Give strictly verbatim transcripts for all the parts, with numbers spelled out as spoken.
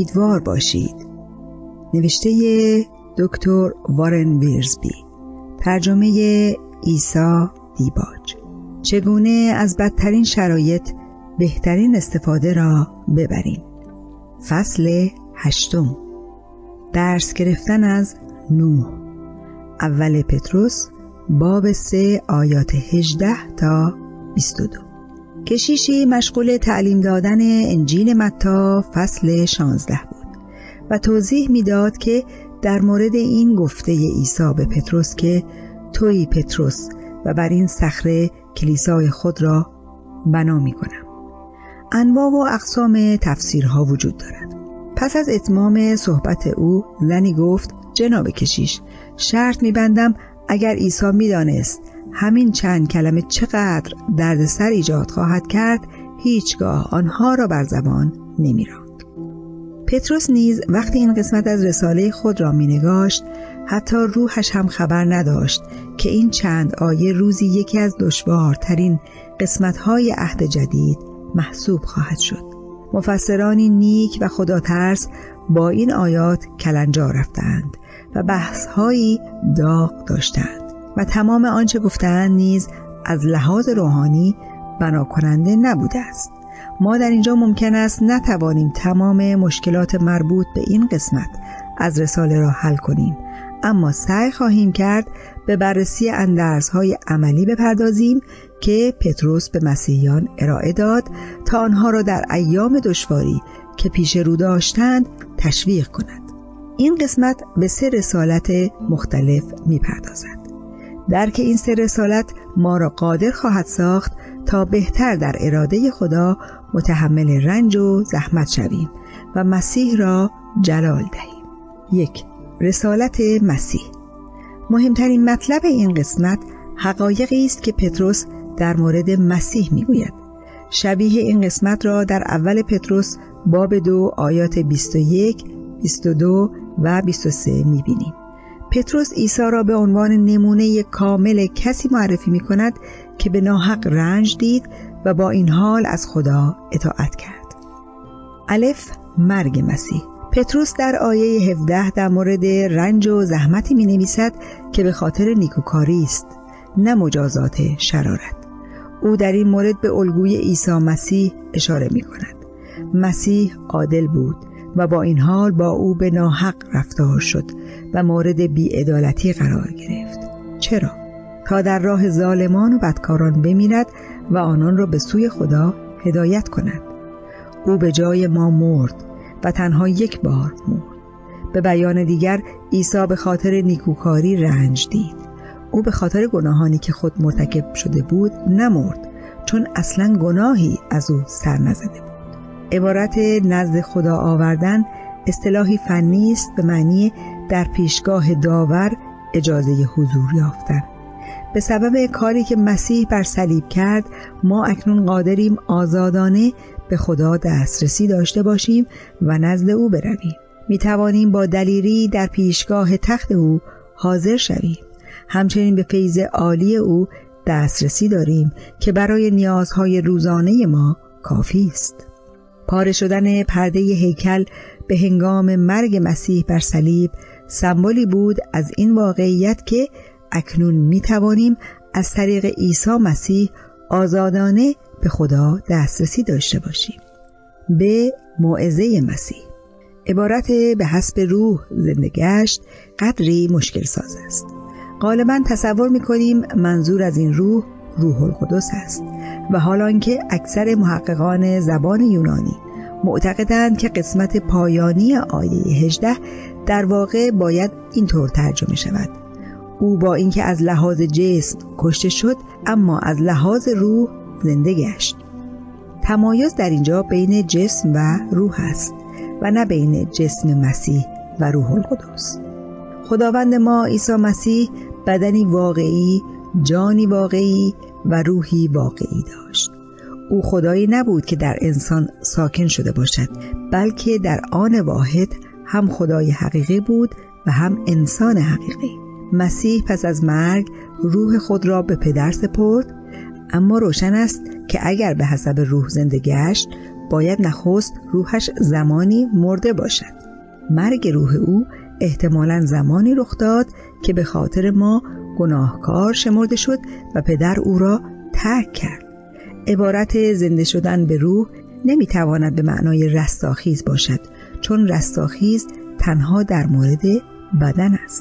امیدوار باشید. نوشته دکتر وارن ویرزبی، ترجمه عیسی دیباج. چگونه از بدترین شرایط بهترین استفاده را ببریم. فصل هشتم. درس گرفتن از نوح. اول پتروس باب سه آیات هجده تا بیست و دو. کشیشی مشغول تعلیم دادن انجیل متی فصل شانزده بود و توضیح میداد که در مورد این گفته عیسی به پتروس که تویی پتروس و بر این صخره کلیسای خود را بنا می کنم. انواع و اقسام تفسیرها وجود دارد. پس از اتمام صحبت او زنی گفت: جناب کشیش، شرط می‌بندم اگر عیسی می‌دانست همین چند کلمه چقدر دردسر ایجاد خواهد کرد، هیچگاه آنها را بر زبان نمی‌راند. پتروس نیز وقتی این قسمت از رساله خود را می‌نگاشت، حتی روحش هم خبر نداشت که این چند آیه روزی یکی از دشوارترین قسمت‌های عهد جدید محسوب خواهد شد. مفسرانی نیک و خداترس با این آیات کلنجار رفتند و بحث‌هایی داغ داشتند و تمام آنچه گفتند نیز از لحاظ روحانی بنا کننده نبوده است. ما در اینجا ممکن است نتوانیم تمام مشکلات مربوط به این قسمت از رساله را حل کنیم، اما سعی خواهیم کرد به بررسی اندرزهای عملی بپردازیم که پتروس به مسیحیان ارائه داد تا آنها را در ایام دشواری که پیش رو داشتند تشویق کند. این قسمت به سه رسالت مختلف می‌پردازد. درک این سه رسالت ما را قادر خواهد ساخت تا بهتر در اراده خدا متحمل رنج و زحمت شویم و مسیح را جلال دهیم. یک، رسالت مسیح. مهمترین مطلب این قسمت حقایقی است که پتروس در مورد مسیح میگوید. شبیه این قسمت را در اول پتروس باب دو آیات بیست و یک، بیست و دو و بیست و سه میبینیم. پتروس عیسی را به عنوان نمونه کامل کسی معرفی میکند که به ناحق رنج دید و با این حال از خدا اطاعت کرد. الف، مرگ مسیح. پتروس در آیه هفده در مورد رنج و زحمتی می نویسد که به خاطر نیکوکاری است، نه مجازات شرارت. او در این مورد به الگوی عیسی مسیح اشاره می کند. مسیح عادل بود و با این حال با او به ناحق رفتار شد و مورد بی‌عدالتی قرار گرفت. چرا؟ تا در راه ظالمان و بدکاران بمیرد و آنان را به سوی خدا هدایت کند. او به جای ما مرد و تنها یک بار مرد. به بیان دیگر، عیسی به خاطر نیکوکاری رنج دید. او به خاطر گناهانی که خود مرتکب شده بود نمرد، چون اصلاً گناهی از او سر نزده بود. عبارت نزد خدا آوردن اصطلاحی فنی است به معنی در پیشگاه داور اجازه حضور یافتن. به سبب کاری که مسیح بر صلیب کرد، ما اکنون قادریم آزادانه به خدا دسترسی داشته باشیم و نزد او برویم. می توانیم با دلیری در پیشگاه تخت او حاضر شویم. همچنین به فیض عالی او دسترسی داریم که برای نیازهای روزانه ما کافی است. پاره شدن پرده هیکل به هنگام مرگ مسیح بر صلیب سمبولی بود از این واقعیت که اکنون می توانیم از طریق عیسی مسیح آزادانه به خدا دسترسی داشته باشیم. به موعظه مسیح. عبارت به حسب روح زنده گشت قدری مشکل ساز است. غالباً تصور می‌کنیم منظور از این روح روح القدس است و حالان که اکثر محققان زبان یونانی معتقدند که قسمت پایانی آیه هجده در واقع باید اینطور ترجمه شود: او با اینکه از لحاظ جسم کشته شد اما از لحاظ روح زنده گشت. تمایز در اینجا بین جسم و روح است و نه بین جسم مسیح و روح القدس. خداوند ما عیسی مسیح بدنی واقعی، جانی واقعی و روحی واقعی داشت. او خدایی نبود که در انسان ساکن شده باشد، بلکه در آن واحد هم خدای حقیقی بود و هم انسان حقیقی. مسیح پس از مرگ روح خود را به پدر سپرد، اما روشن است که اگر به حسب روح زنده گشت، باید نخست روحش زمانی مرده باشد. مرگ روح او احتمالاً زمانی رخ داد که به خاطر ما گناهکار شمرده شد و پدر او را ترک کرد. عبارت زنده شدن به روح نمیتواند به معنای رستاخیز باشد، چون رستاخیز تنها در مورد بدن است.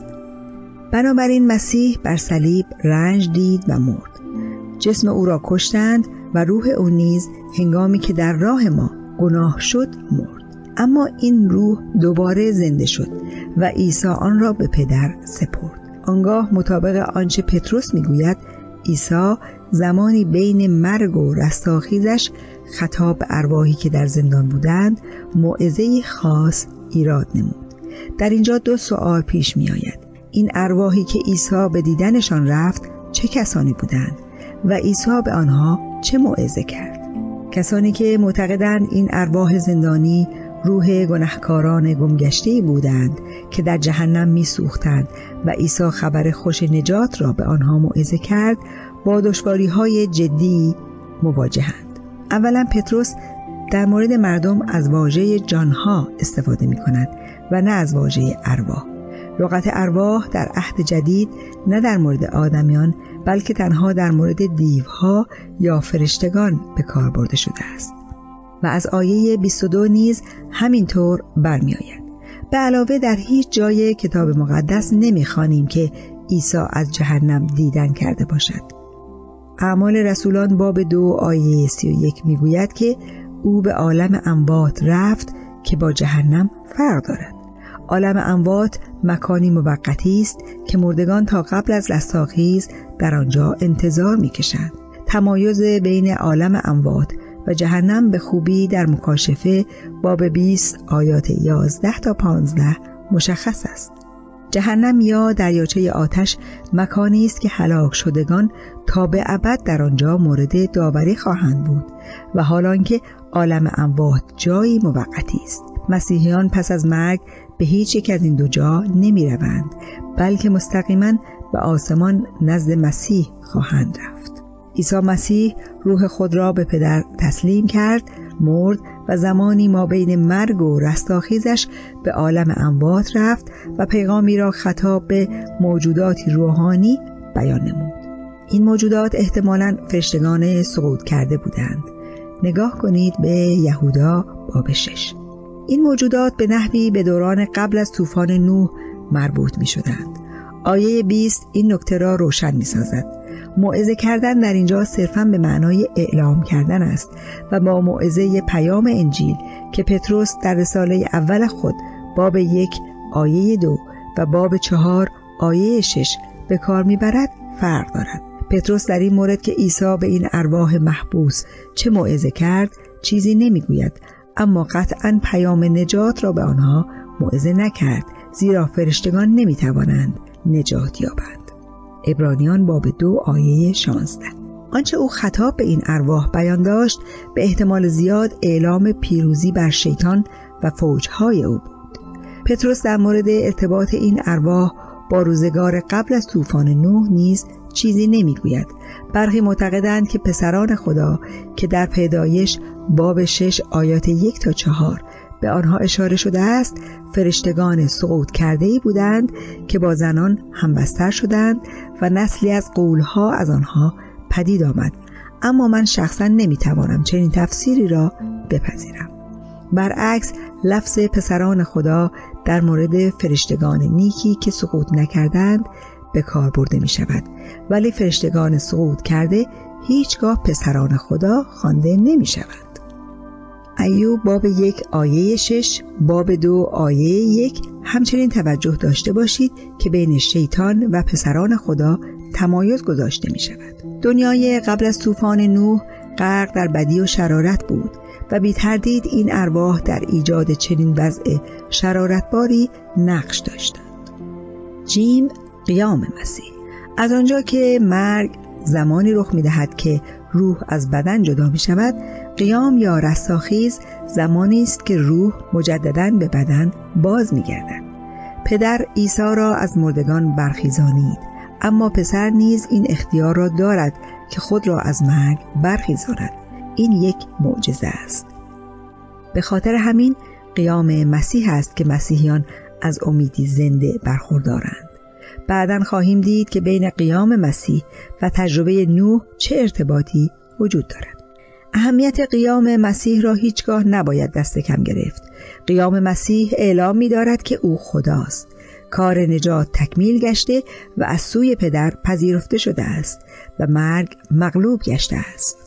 بنابراین مسیح بر صلیب رنج دید و مرد. جسم او را کشتند و روح او نیز هنگامی که در راه ما گناه شد مرد. اما این روح دوباره زنده شد و عیسی آن را به پدر سپرد. آنگاه مطابق آنچه پتروس میگوید، عیسی زمانی بین مرگ و رستاخیزش خطاب به ارواحی که در زندان بودند موعظه‌ای خاص ایراد نمود. در اینجا دو سوال پیش می آید. این ارواحی که عیسی به دیدنشان رفت چه کسانی بودند و عیسی به آنها چه موعظه کرد؟ کسانی که معتقدند این ارواح زندانی روح گناهکاران گمگشته‌ای بودند که در جهنم می‌سوختند و عیسی خبر خوش نجات را به آنها موعظه کرد، با دشواری‌های جدی مواجهند. اولا پتروس در مورد مردم از واژه جانها استفاده می‌کند و نه از واژه ارواح. لغت ارواح در عهد جدید نه در مورد آدمیان بلکه تنها در مورد دیوها یا فرشتگان به کار برده شده است و از آیه بیست و دو نیز همینطور برمی آید. به علاوه در هیچ جای کتاب مقدس نمی‌خوانیم که عیسی از جهنم دیدن کرده باشد. اعمال رسولان باب دو آیه سی و یک میگوید که او به عالم اموات رفت که با جهنم فرق دارد. عالم اموات مکانی موقتی است که مردگان تا قبل از رستاخیز در آنجا انتظار می‌کشند. تمایز بین عالم اموات و جهنم به خوبی در مکاشفه باب بیست آیات یازده تا پانزده مشخص است. جهنم یا دریاچه آتش مکانی است که هلاک شدگان تا به ابد در آنجا مورد داوری خواهند بود و حالانکه عالم اموات جایی موقتی است. مسیحیان پس از مرگ به هیچ یک از این دو جا نمی روند بلکه مستقیما به آسمان نزد مسیح خواهند رفت. عیسی مسیح روح خود را به پدر تسلیم کرد، مرد و زمانی ما بین مرگ و رستاخیزش به عالم اموات رفت و پیغامی را خطاب به موجوداتی روحانی بیان نمود. این موجودات احتمالاً فرشتگان سقوط کرده بودند. نگاه کنید به یهودا باب شش. این موجودات به نحوی به دوران قبل از طوفان نوح مربوط می شدند. آیه بیست این نکته را روشن می سازد. موعظه کردن در اینجا صرفاً به معنای اعلام کردن است و با موعظه پیام انجیل که پتروس در رساله اول خود باب یک آیه دو و باب چهار آیه شش به کار میبرد فرق دارد. پتروس در این مورد که عیسی به این ارواح محبوس چه موعظه کرد چیزی نمیگوید، اما قطعاً پیام نجات را به آنها موعظه نکرد، زیرا فرشتگان نمیتوانند نجات یابند. عبرانیان باب دو آیه شانزده. آنچه او خطاب به این ارواح بیان داشت به احتمال زیاد اعلام پیروزی بر شیطان و فوجهای او بود. پتروس در مورد ارتباط این ارواح با روزگار قبل از طوفان نوح نیز چیزی نمیگوید. برخی معتقدند که پسران خدا که در پیدایش باب شش آیات یک تا چهار به آنها اشاره شده است فرشتگان سقوط کرده‌ای بودند که با زنان همبستر شدند و نسلی از غول‌ها از آنها پدید آمد، اما من شخصا نمیتوانم چنین تفسیری را بپذیرم. برعکس لفظ پسران خدا در مورد فرشتگان نیکی که سقوط نکردند به کار برده می شود، ولی فرشتگان سقوط کرده هیچگاه پسران خدا خوانده نمی شوند. ایوب باب یک آیه شش، باب دو آیه یک همچنین توجه داشته باشید که بین شیطان و پسران خدا تمایز گذاشته می شود. دنیای قبل از طوفان نوح غرق در بدی و شرارت بود و بی تردید این ارواح در ایجاد چنین وضع شرارتباری نقش داشتند. جیم قیام مسیح. از آنجا که مرگ زمانی رخ می دهد که روح از بدن جدا می شود، قیام یا رستاخیز زمانی است که روح مجدداً به بدن باز می گردد. پدر عیسی را از مردگان برخیزانید، اما پسر نیز این اختیار را دارد که خود را از مرگ برخیزاند. این یک معجزه است. به خاطر همین قیام مسیح است که مسیحیان از امیدی زنده برخوردارند. بعداً خواهیم دید که بین قیام مسیح و تجربه نوح چه ارتباطی وجود دارد. اهمیت قیام مسیح را هیچگاه نباید دست کم گرفت. قیام مسیح اعلام می‌دارد که او خداست. کار نجات تکمیل گشته و از سوی پدر پذیرفته شده است و مرگ مغلوب گشته است.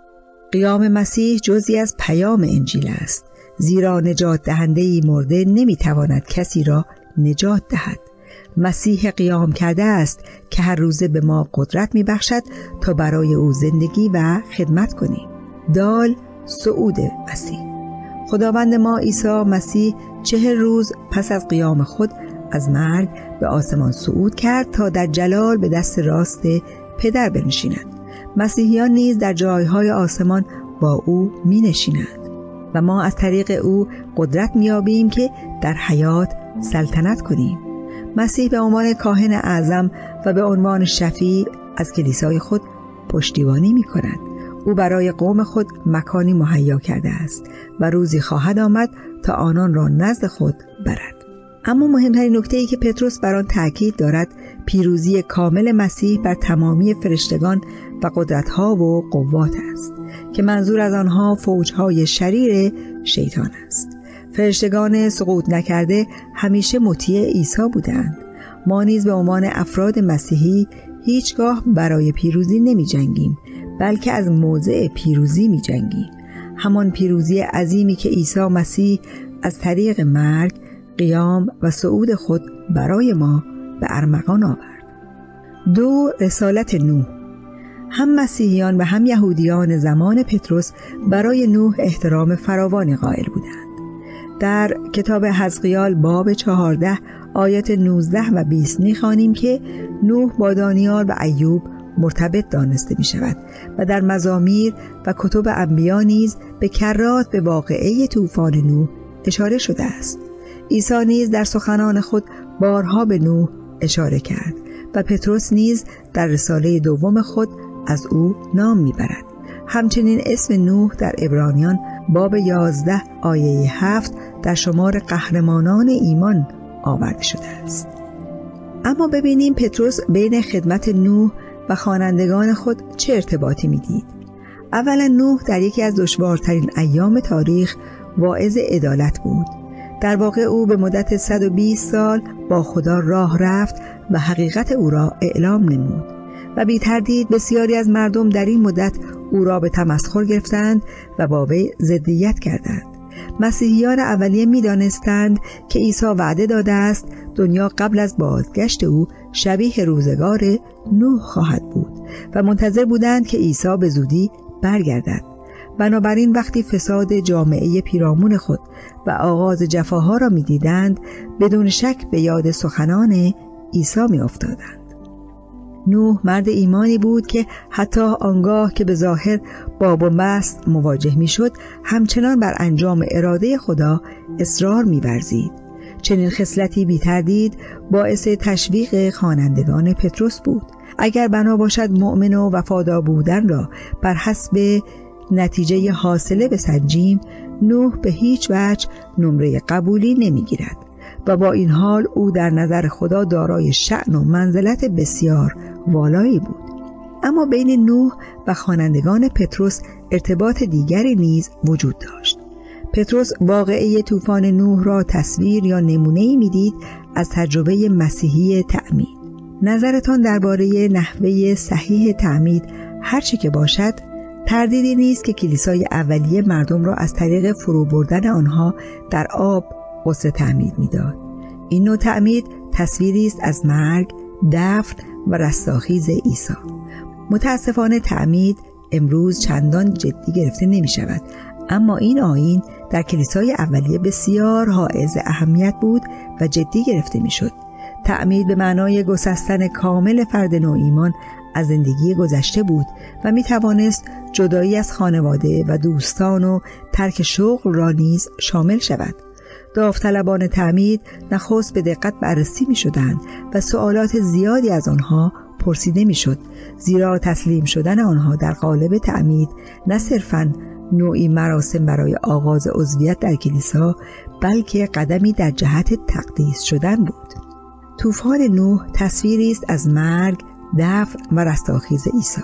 قیام مسیح جزئی از پیام انجیل است، زیرا نجات دهنده‌ای مرده نمی‌تواند کسی را نجات دهد. مسیح قیام کرده است که هر روزه به ما قدرت می‌بخشد تا برای او زندگی و خدمت کنیم. دال صعود مسیح. خداوند ما عیسی مسیح چهل روز پس از قیام خود از مرگ به آسمان صعود کرد تا در جلال به دست راست پدر بنشیند. مسیحیان نیز در جایهای آسمان با او می نشینند و ما از طریق او قدرت می یابیم که در حیات سلطنت کنیم. مسیح به عنوان کاهن اعظم و به عنوان شفیع از کلیسای خود پشتیبانی می کند. او برای قوم خود مکانی مهیا کرده است و روزی خواهد آمد تا آنان را نزد خود برد. اما مهمترین نکته‌ای که پتروس بر آن تأکید دارد پیروزی کامل مسیح بر تمامی فرشتگان و قدرت‌ها و قوات است که منظور از آنها فوج‌های شریر شیطان است. فرشتگان سقوط نکرده همیشه مطیع عیسی بودند. ما نیز به عنوان افراد مسیحی هیچگاه برای پیروزی نمی جنگیم، بلکه از موضع پیروزی می جنگیم. همان پیروزی عظیمی که عیسی مسیح از طریق مرگ، قیام و صعود خود برای ما به ارمغان آورد. دو، رسالت نوح. هم مسیحیان و هم یهودیان زمان پتروس برای نوح احترام فراوانی قائل بودند. در کتاب حزقیال باب چهارده آیات نوزده و بیست می‌خوانیم که نوح با دانیال و ایوب مرتبط دانسته می شود و در مزامیر و کتب انبیا نیز به کرات به واقعه طوفان نوح اشاره شده است. عیسی نیز در سخنان خود بارها به نوح اشاره کرد و پتروس نیز در رساله دوم خود از او نام می برد. همچنین اسم نوح در عبرانیان باب یازده آیه هفت در شمار قهرمانان ایمان آورده شده است. اما ببینیم پتروس بین خدمت نوح و خوانندگان خود چه ارتباطی میدید. اولا نوح در یکی از دشوارترین ایام تاریخ واعظ عدالت بود. در واقع او به مدت صد و بیست سال با خدا راه رفت و حقیقت او را اعلام نمود و بی تردید بسیاری از مردم در این مدت او را به تمسخر گرفتند و با وی ضدیت کردند. مسیحیان اولیه می دانستند که عیسی وعده داده است دنیا قبل از بازگشت او شبیه روزگار نوح خواهد بود و منتظر بودند که عیسی به زودی برگردد. بنابراین وقتی فساد جامعه پیرامون خود و آغاز جفاها را می دیدند بدون شک به یاد سخنان عیسی می افتادند. نوح مرد ایمانی بود که حتی آنگاه که به ظاهر با بنبست مواجه می شد همچنان بر انجام اراده خدا اصرار می ورزید. چنین خصلتی بی تردید باعث تشویق خوانندگان پتروس بود. اگر بنا باشد مؤمن و وفادار بودن را بر حسب نتیجه حاصله بسنجیم، نوح به هیچ وجه نمره قبولی نمی گیرد و با این حال او در نظر خدا دارای شأن و منزلت بسیار والایی بود. اما بین نوح و خوانندگان پتروس ارتباط دیگری نیز وجود داشت. پتروس واقعه طوفان نوح را تصویر یا نمونه‌ای می‌دید از تجربه مسیحی تعمید. نظرتان درباره نحوه صحیح تعمید هر چه که باشد، تردیدی نیست که کلیسای اولیه مردم را از طریق فرو بردن آنها در آب غسل تعمید می‌داد. این نوع تعمید تصویری است از مرگ، دفن و رستاخیز عیسی. متاسفانه تعمید امروز چندان جدی گرفته نمی شود، اما این آیین در کلیسای اولیه بسیار حائز اهمیت بود و جدی گرفته می شد. تعمید به معنای گسستن کامل فرد نوع ایمان از زندگی گذشته بود و می توانست جدایی از خانواده و دوستان و ترک شغل را نیز شامل شود. داوطلبان تعمید نخست به دقت بررسی می شدند و سوالات زیادی از آنها پرسیده می شد، زیرا تسلیم شدن آنها در قالب تعمید نه صرفاً نوعی مراسم برای آغاز عضویت در کلیسا، بلکه قدمی در جهت تقدیس شدن بود. طوفان نوح تصویری است از مرگ، دفن و رستاخیز عیسی.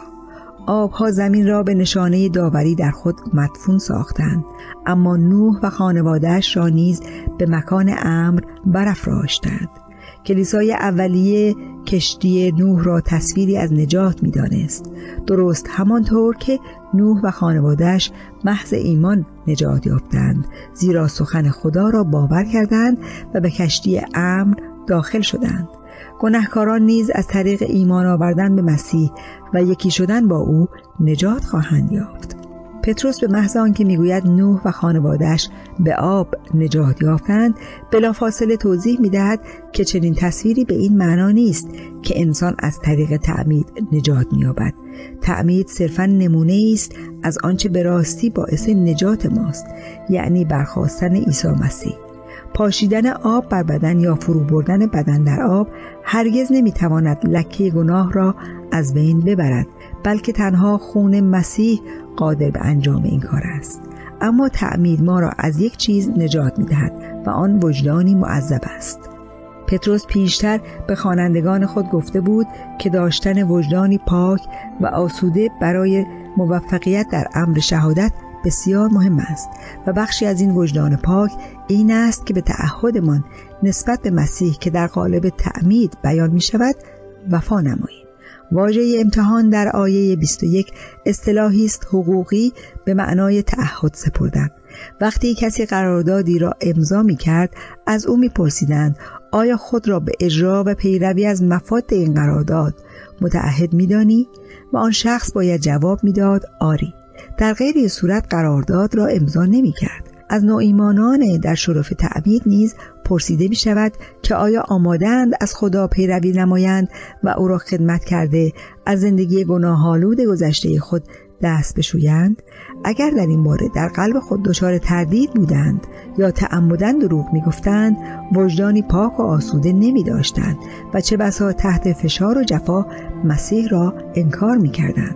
آبها زمین را به نشانه داوری در خود مدفون ساختند، اما نوح و خانواده‌اش را نیز به مکان امر برافراشتند. کلیسای اولیه کشتی نوح را تصویری از نجات می‌دانست، درست همانطور که نوح و خانواده‌اش محض ایمان نجات یافتند، زیرا سخن خدا را باور کردند و به کشتی امر داخل شدند. گناهکاران نیز از طریق ایمان آوردن به مسیح و یکی شدن با او نجات خواهند یافت. پتروس به محض آنکه میگوید نوح و خانواده‌اش به آب نجات یافتند، بلافاصله توضیح میدهد که چنین تصویری به این معنا نیست که انسان از طریق تعمید نجات می‌یابد. تعمید صرفاً نمونه است از آنچه به راستی باعث نجات ماست، یعنی برخاستن عیسی مسیح. پاشیدن آب بر بدن یا فرو بردن بدن در آب هرگز نمیتواند لکه گناه را از بین ببرد، بلکه تنها خون مسیح قادر به انجام این کار است. اما تعمید ما را از یک چیز نجات میدهد و آن وجدانی معذب است. پتروس پیشتر به خوانندگان خود گفته بود که داشتن وجدانی پاک و آسوده برای موفقیت در امر شهادت بسیار مهم است و بخشی از این وجدان پاک این است که به تعهدمان نسبت به مسیح که در قالب تعمید بیان می شود وفا نماییم. واژه امتحان در آیه بیست و یک اصطلاحی است حقوقی به معنای تعهد سپردن. وقتی کسی قراردادی را امضا می کرد، از او می پرسیدند آیا خود را به اجرا و پیروی از مفاد این قرارداد متعهد می دانی؟ و آن شخص باید جواب می داد آری. در غیر صورت قرارداد را امضا نمی کرد. از نوایمانان در شرف تعمید نیز پرسیده می شود که آیا آمادند از خدا پیروی نمایند و او را خدمت کرده از زندگی گناه‌آلود گذشته خود دست بشویند؟ اگر در این باره در قلب خود دچار تردید بودند یا تعمدن دروغ می گفتند، وجدانی پاک و آسوده نمی داشتند و چه بسا تحت فشار و جفا مسیح را انکار می کردند.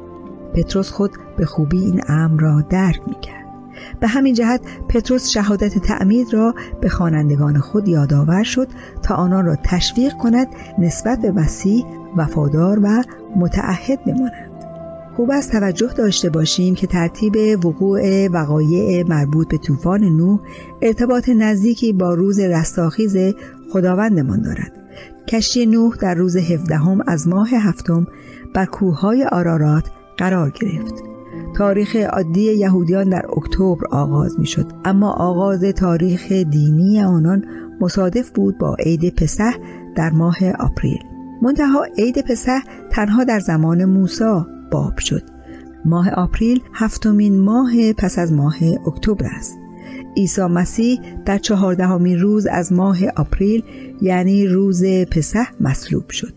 پتروس خود به خوبی این امر را درک می کرد. به همین جهت پتروس شهادت تعمید را به خوانندگان خود یادآور شد تا آنان را تشویق کند نسبت به مسیح وفادار و متعهد بمانند. خوب است توجه داشته باشیم که ترتیب وقوع وقایع مربوط به طوفان نوح ارتباط نزدیکی با روز رستاخیز خداوندمان دارد. کشتی نوح در روز هفدهم از ماه هفتم بر کوههای آرارات قرار گرفت. تاریخ عادی یهودیان در اکتبر آغاز می شد، اما آغاز تاریخ دینی آنان مصادف بود با عید پسح در ماه آپریل. منتها عید پسح تنها در زمان موسی باب شد. ماه آپریل هفتمین ماه پس از ماه اکتبر است. عیسی مسیح در چهاردهمین روز از ماه آپریل یعنی روز پسح مصلوب شد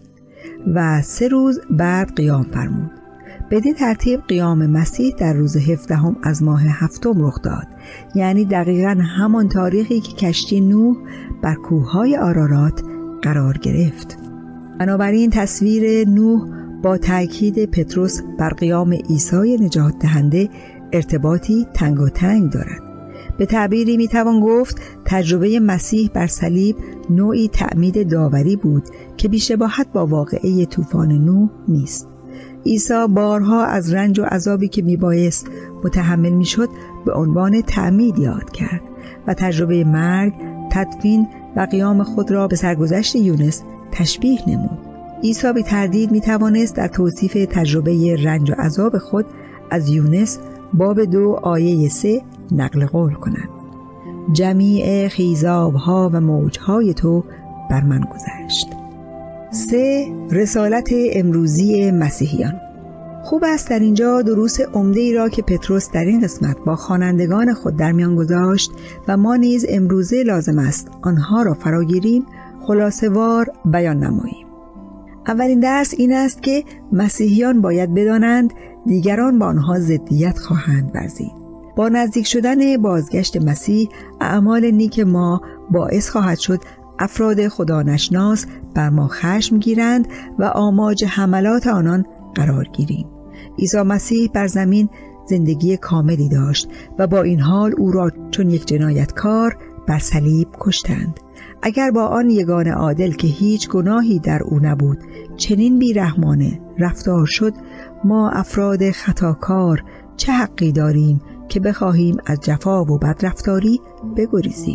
و سه روز بعد قیام فرمود. بدین ترتیب قیام مسیح در روز هفدهم از ماه هفتم رخ داد، یعنی دقیقاً همان تاریخی که کشتی نوح بر کوههای آرارات قرار گرفت. بنابراین تصویر نوح با تأکید پتروس بر قیام عیسی نجات دهنده ارتباطی تنگاتنگ دارد. به تعبیری میتوان گفت تجربه مسیح بر صلیب نوعی تعمید داوری بود که بی‌شباهت با واقعه طوفان نوح نیست. عیسی بارها از رنج و عذابی که میبایست متحمل میشد به عنوان تعمید یاد کرد و تجربه مرگ، تدفین و قیام خود را به سرگذشت یونس تشبیه نمود. عیسی بی تردید میتوانست در توصیف تجربه رنج و عذاب خود از یونس باب دو آیه سه نقل قول کند. جمیع خیزابها و موجهای تو بر من گذشت. سه رسالت امروزی مسیحیان. خوب است در اینجا دروس عمده‌ای را که پتروس در این قسمت با خوانندگان خود در میان گذاشت و ما نیز امروزه لازم است آنها را فراگیریم خلاصه‌وار بیان نماییم. اولین درس این است که مسیحیان باید بدانند دیگران با آنها ضدیت خواهند ورزید. با نزدیک شدن بازگشت مسیح اعمال نیک ما باعث خواهد شد افراد خدا نشناس بر ما خشم گیرند و آماج حملات آنان قرار گیریم. عیسی مسیح بر زمین زندگی کاملی داشت و با این حال او را چون یک جنایتکار بر صلیب کشتند. اگر با آن یگان عادل که هیچ گناهی در او نبود چنین بیرحمانه رفتار شد، ما افراد خطاکار چه حقی داریم که بخواهیم از جفا و بدرفتاری بگریزیم؟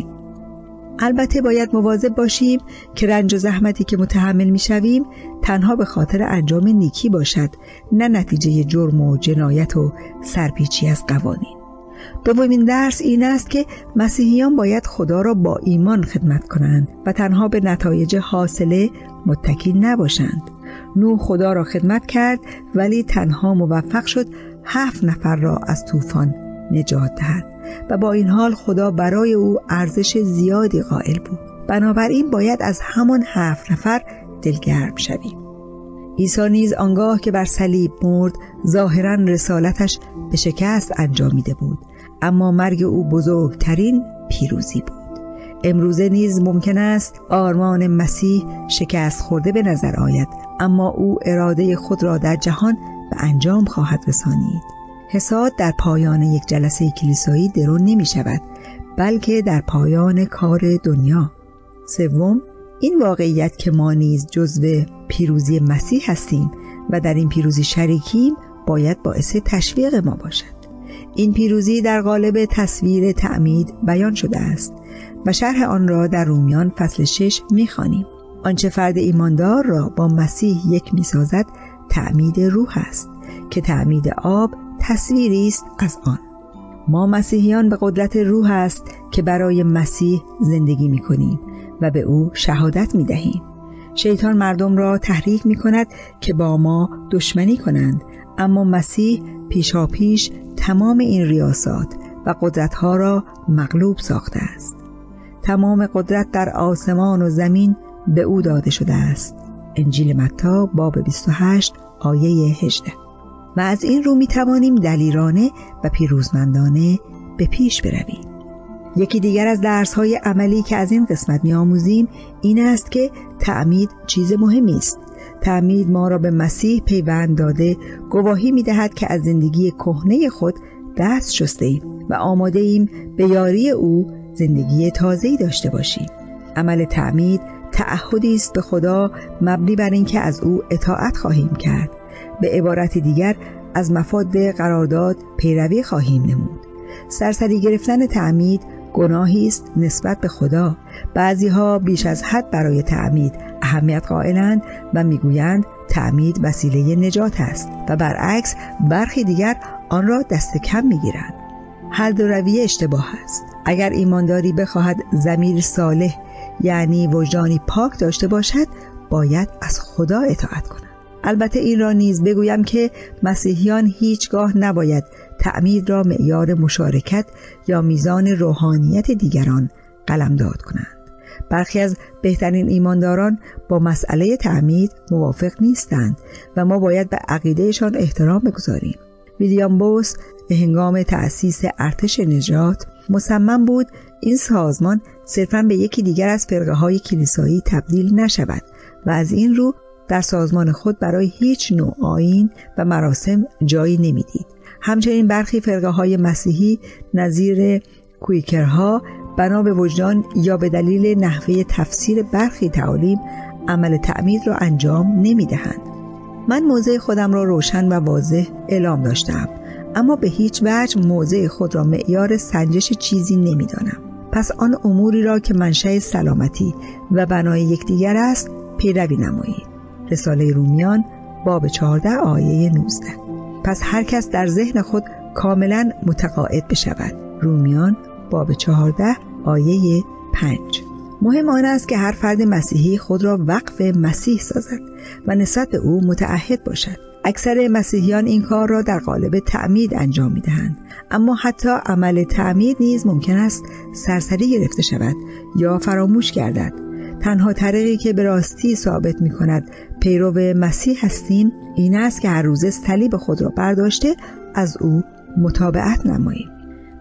البته باید مواظب باشیم که رنج و زحمتی که متحمل میشویم تنها به خاطر انجام نیکی باشد، نه نتیجه جرم و جنایت و سرپیچی از قوانین. دومین درس این است که مسیحیان باید خدا را با ایمان خدمت کنند و تنها به نتایج حاصله متکی نباشند. نوح خدا را خدمت کرد ولی تنها موفق شد هفت نفر را از طوفان نجات دهد و با این حال خدا برای او ارزش زیادی قائل بود. بنابراین باید از همان هفت نفر دلگرم شویم. عیسی نیز آنگاه که بر صلیب مرد ظاهراً رسالتش به شکست انجامیده بود، اما مرگ او بزرگترین پیروزی بود. امروزه نیز ممکن است آرمان مسیح شکست خورده به نظر آید، اما او اراده خود را در جهان به انجام خواهد رسانید. حساد در پایان یک جلسه کلیسایی درون نمی شود، بلکه در پایان کار دنیا. سوم، این واقعیت که ما نیز جزو پیروزی مسیح هستیم و در این پیروزی شریکیم باید باعث تشویق ما باشد. این پیروزی در قالب تصویر تعمید بیان شده است و شرح آن را در رومیان فصل شش می‌خوانیم. آنچه فرد ایماندار را با مسیح یک می‌سازد تعمید روح است که تعمید آب تصویری است از آن. ما مسیحیان به قدرت روح است که برای مسیح زندگی می‌کنیم و به او شهادت می‌دهیم. شیطان مردم را تحریک می‌کند که با ما دشمنی کنند، اما مسیح پیشاپیش تمام این ریاست و قدرت‌ها را مغلوب ساخته است. تمام قدرت در آسمان و زمین به او داده شده است. انجیل متی باب بیست و هشت آیه هجده. و از این رو می توانیم دلیرانه و پیروزمندانه به پیش برویم. یکی دیگر از درس‌های عملی که از این قسمت می آموزیم این است که تعمید چیز مهمی است. تعمید ما را به مسیح پیوند داده گواهی می دهد که از زندگی کهنه خود دست شسته ایم و آماده ایم به یاری او زندگی تازه‌ای داشته باشیم. عمل تعمید تعهدی است به خدا مبنی بر اینکه از او اطاعت خواهیم کرد. به عبارت دیگر از مفاد قرارداد پیروی خواهیم نمود. سرسری گرفتن تعمید گناهی است نسبت به خدا. بعضی‌ها بیش از حد برای تعمید اهمیت قائلند و میگویند تعمید وسیله نجات است و برعکس برخی دیگر آن را دست کم میگیرند. هر دو رویه اشتباه است. اگر ایمانداری بخواهد ضمیر صالح یعنی وجدانی پاک داشته باشد باید از خدا اطاعت کند. البته این را نیز بگویم که مسیحیان هیچگاه نباید تعمید را معیار مشارکت یا میزان روحانیت دیگران قلمداد کنند. برخی از بهترین ایمانداران با مسئله تعمید موافق نیستند و ما باید به عقیدهشان احترام بگذاریم. ویلیام بوس به هنگام تأسیس ارتش نجات مصمم بود این سازمان صرفاً به یکی دیگر از فرقه‌های کلیسایی تبدیل نشود و از این رو در سازمان خود برای هیچ نوع آیین و مراسم جایی نمیدید. همچنین برخی فرقه‌های مسیحی نظیر کویکرها بنا به وجدان یا به دلیل نحوه تفسیر برخی تعالیم عمل تعمید را انجام نمیدهند. من موضع خودم را روشن و واضح اعلام داشتم، اما به هیچ وجه موضع خود را معیار سنجش چیزی نمیدانم. پس آن اموری را که منشأ سلامتی و بنای یکدیگر است پیروی نمایید. رساله رومیان باب چهارده آیه نوزده. پس هر کس در ذهن خود کاملا متقاعد بشود. رومیان باب چهارده آیه پنج. مهم آن است که هر فرد مسیحی خود را وقف مسیح سازد و نسبت به او متعهد باشد. اکثر مسیحیان این کار را در قالب تعمید انجام می‌دهند، اما حتی عمل تعمید نیز ممکن است سرسری گرفته شود یا فراموش گردد. تنها طریقی که به راستی ثابت می‌کند پیرو مسیح هستیم این است که هر روز صلیب خود را برداشته از او متابعت نماییم.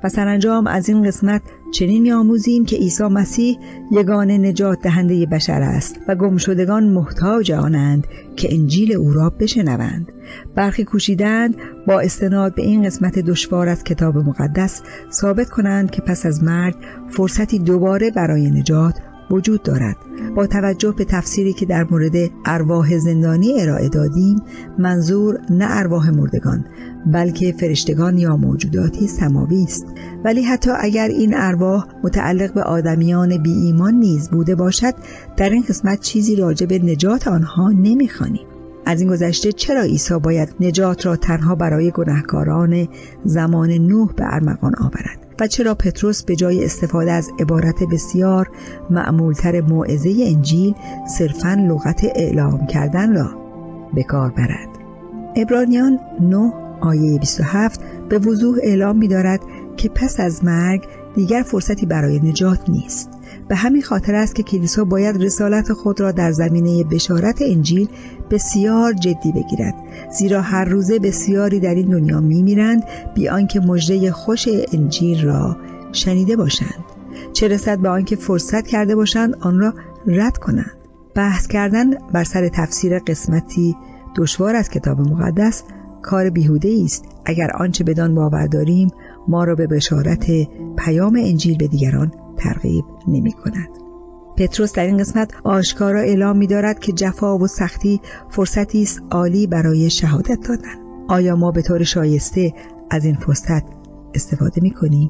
و سرانجام از این قسمت چنین می‌آموزیم که عیسی مسیح یگانه نجات دهنده بشر است و گمشدگان محتاج آنند که انجیل او را بشنوند. برخی کوشیدند با استناد به این قسمت دشوار از کتاب مقدس ثابت کنند که پس از مرگ فرصتی دوباره برای نجات وجود دارد. با توجه به تفسیری که در مورد ارواح زندانی ارائه دادیم، منظور نه ارواح مردگان بلکه فرشتگان یا موجوداتی سماوی است. ولی حتی اگر این ارواح متعلق به آدمیان بی ایمان نیز بوده باشد، در این قسمت چیزی راجع به نجات آنها نمی‌خوانیم. از این گذشته چرا عیسی باید نجات را تنها برای گناهکاران زمان نوح به ارمغان آورد؟ و چرا پتروس به جای استفاده از عبارت بسیار معمولتر موعظه انجیل صرفاً لغت اعلام کردن را به کار برد؟ عبرانیان نه آیه بیست و هفت به وضوح اعلام می‌دارد که پس از مرگ دیگر فرصتی برای نجات نیست. به همین خاطر است که کلیسا باید رسالت خود را در زمینه بشارت انجیل بسیار جدی بگیرد، زیرا هر روزه بسیاری در این دنیا می‌میرند بی آنکه مژده خوش انجیل را شنیده باشند، چه رسد به آنکه فرصت کرده باشند آن را رد کنند. بحث کردن بر سر تفسیر قسمتی دشوار از کتاب مقدس کار بیهوده است اگر آنچه بدان باور داریم ما را به بشارت پیام انجیل به دیگران ترغیب نمی کند. پتروس در این قسمت آشکارا اعلام می دارد که جفا و سختی فرصتی است عالی برای شهادت دادن. آیا ما به طور شایسته از این فرصت استفاده می کنیم؟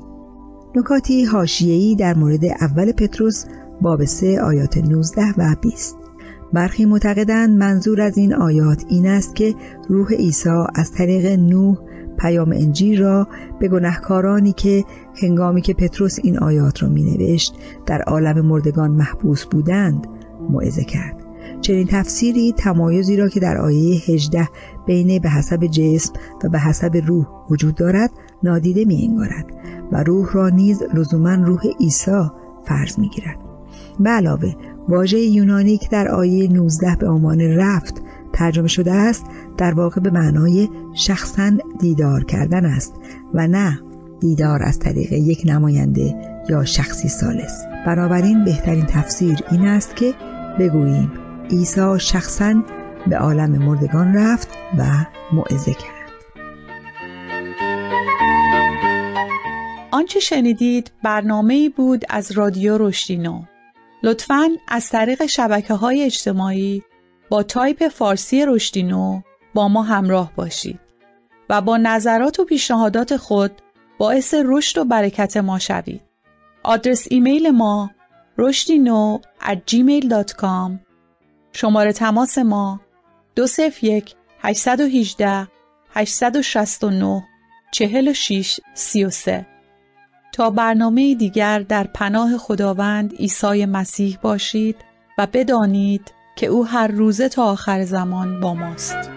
نکاتی حاشیه‌ای در مورد اول پتروس باب سه آیات نوزده و بیست. برخی معتقدند منظور از این آیات این است که روح عیسی از طریق نوح پیام انجیل را به گناهکارانی که هنگامی که پتروس این آیات را می‌نوشت در عالم مردگان محبوس بودند موعظه کرد. چنین تفسیری تمایزی را که در آیه هجده بین به حسب جسم و به حسب روح وجود دارد نادیده می‌انگارد و روح را نیز لزوماً روح عیسی فرض می‌گیرد. به علاوه واژه یونانی که در آیه نوزده به عنوان رفت ترجمه شده است در واقع به معنای شخصاً دیدار کردن است و نه دیدار از طریق یک نماینده یا شخصی ثالث. بنابراین بهترین تفسیر این است که بگوییم عیسی شخصاً به عالم مردگان رفت و موعظه کرد. آنچه شنیدید برنامه‌ای بود از رادیو رشدینو. لطفاً از طریق شبکه‌های اجتماعی با تایپ فارسی رشدینو با ما همراه باشید و با نظرات و پیشنهادات خود باعث رشد و برکت ما شوید. آدرس ایمیل ما رشدینو ات جیمیل دات کام. شماره تماس ما دو صفر یک هشت یک هشت هشت شش نه چهار شش سه سه. تا برنامه دیگر در پناه خداوند عیسی مسیح باشید و بدانید که او هر روزه تا آخر زمان با ماست.